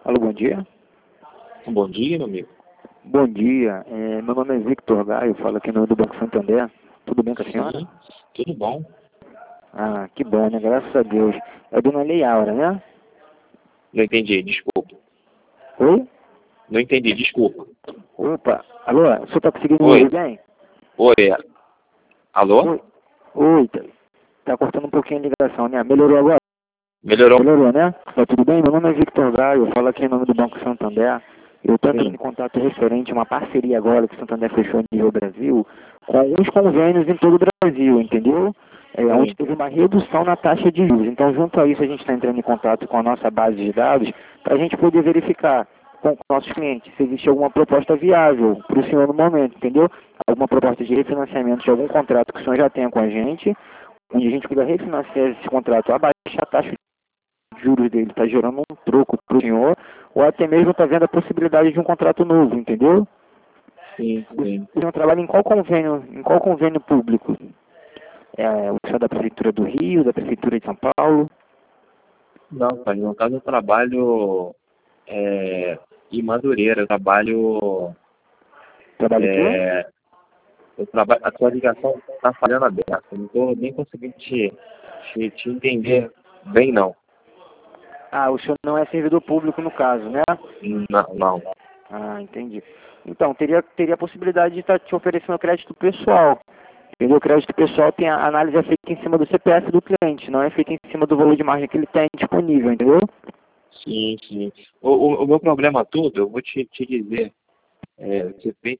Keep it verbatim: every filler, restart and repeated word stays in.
Alô, bom dia. Bom dia, meu amigo. Bom dia, é, meu nome é Victor Gaio, falo aqui no do Banco Santander. Tudo bem com a senhora? Sim, tudo bom. Ah, que bom, né? Graças a Deus. É a dona Leiaura, né? Não entendi, desculpa. Oi? Não entendi, desculpa. Opa, alô, o senhor tá conseguindo me Oi, ouvir bem? oi. Alô? Oi, oi, tá, tá cortando um pouquinho a ligação, né? Melhorou agora? Melhorou? Melhorou, né? Tá tudo bem? Meu nome é Victor Gaio, eu falo aqui em nome do Banco Santander. Eu estou entrando Sim, em contato referente a uma parceria agora que o Santander fechou em nível Brasil, com alguns convênios em todo o Brasil, entendeu? É, onde sim. teve uma redução na taxa de juros. Então, junto a isso, a gente está entrando em contato com a nossa base de dados para a gente poder verificar com nossos clientes se existe alguma proposta viável para o senhor no momento, entendeu? Alguma proposta de refinanciamento de algum contrato que o senhor já tenha com a gente, onde a gente puder refinanciar esse contrato abaixo a taxa de juros dele, está gerando um troco para o senhor, ou até mesmo está vendo a possibilidade de um contrato novo, entendeu? Sim, sim. O senhor trabalha em qual convênio, em qual convênio público? É, o senhor é da Prefeitura do Rio, da Prefeitura de São Paulo? Não, pai, no caso eu trabalho é, em Madureira, eu trabalho. Trabalha o quê? É, eu trabalho a sua ligação está falhando aberta. Eu não estou nem conseguindo te, te, te entender bem, não. Ah, o senhor não é servidor público no caso, né? Não, não. Ah, entendi. Então, teria, teria a possibilidade de estar te oferecendo crédito pessoal. Entendeu? O crédito pessoal tem a análise é feita em cima do C P F do cliente, não é feita em cima do valor de margem que ele tem disponível, entendeu? Sim, sim. O, o, o meu problema todo, eu vou te, te dizer, é, você fez